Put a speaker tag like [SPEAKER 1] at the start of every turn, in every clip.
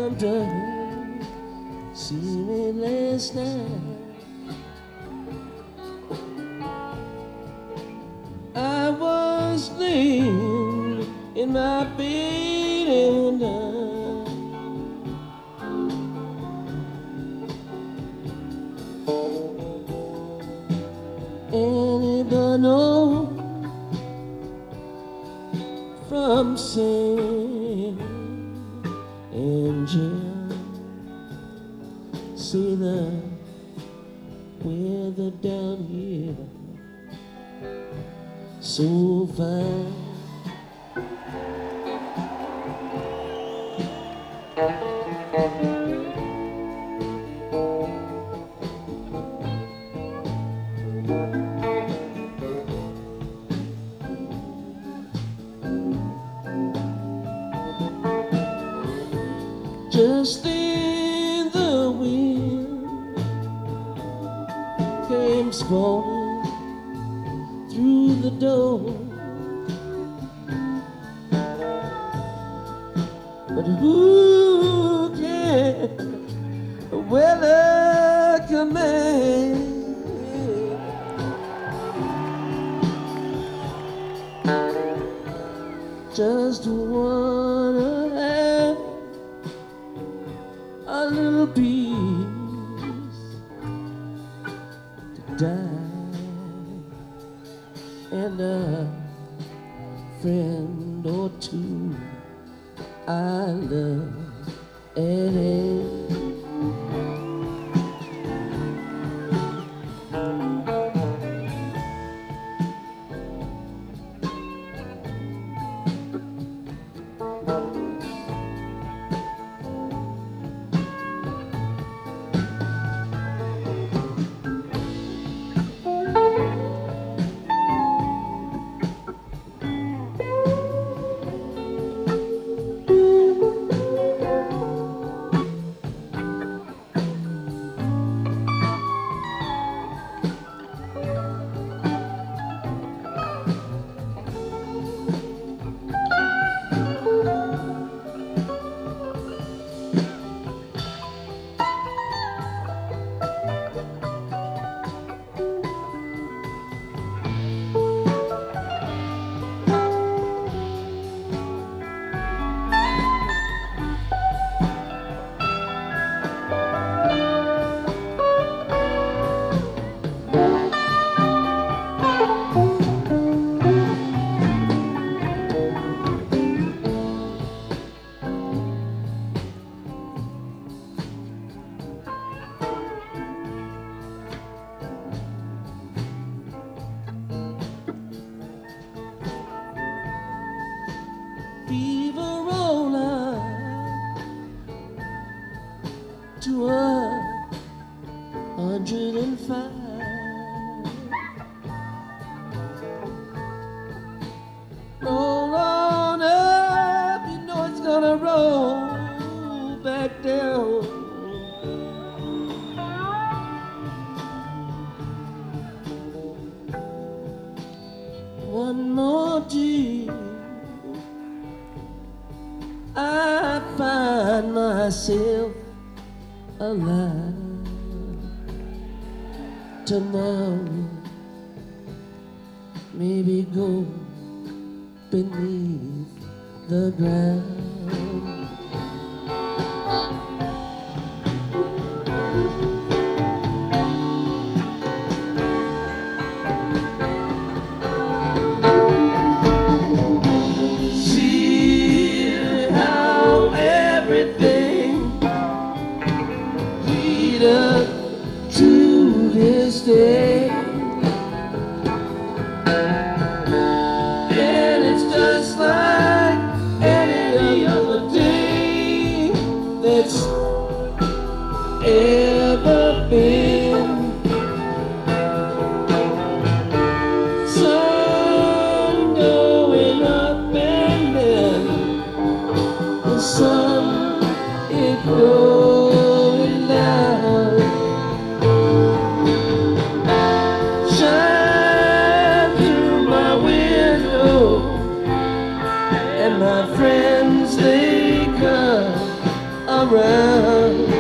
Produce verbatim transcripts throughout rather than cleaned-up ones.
[SPEAKER 1] come to see me last night. I was laying in my bed and I anybody know from San Angel, see the weather down here so fine. Just then the wind came spawning through the door, but who can welcome me? Just wanna have a little piece to die, and a friend or two I love and hate. Fever roller to a hundred and five. Roll on up, you know it's gonna roll back down. One more G, I find myself alive. Tomorrow, maybe go beneath the ground. To this day, and it's just like any other day that's ever been. Sun going up and then the sun it going down. And my friends, they come around.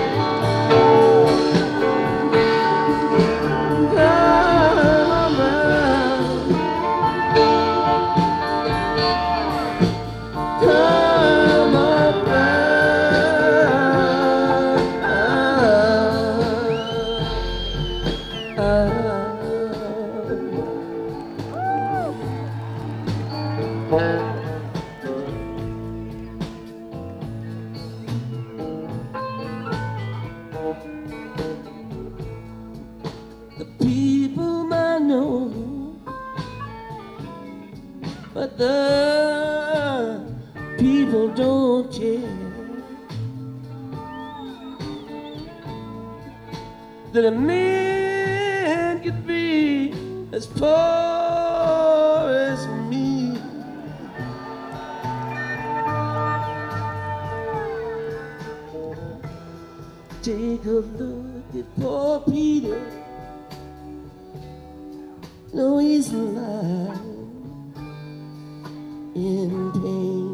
[SPEAKER 1] The people might know, but the people don't care that a man could be as poor as me. Take a look at poor Peter. No, he's lying in pain.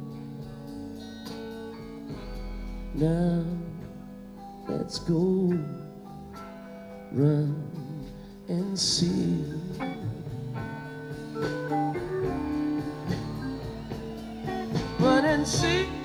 [SPEAKER 1] Now let's go run and see. Run and see.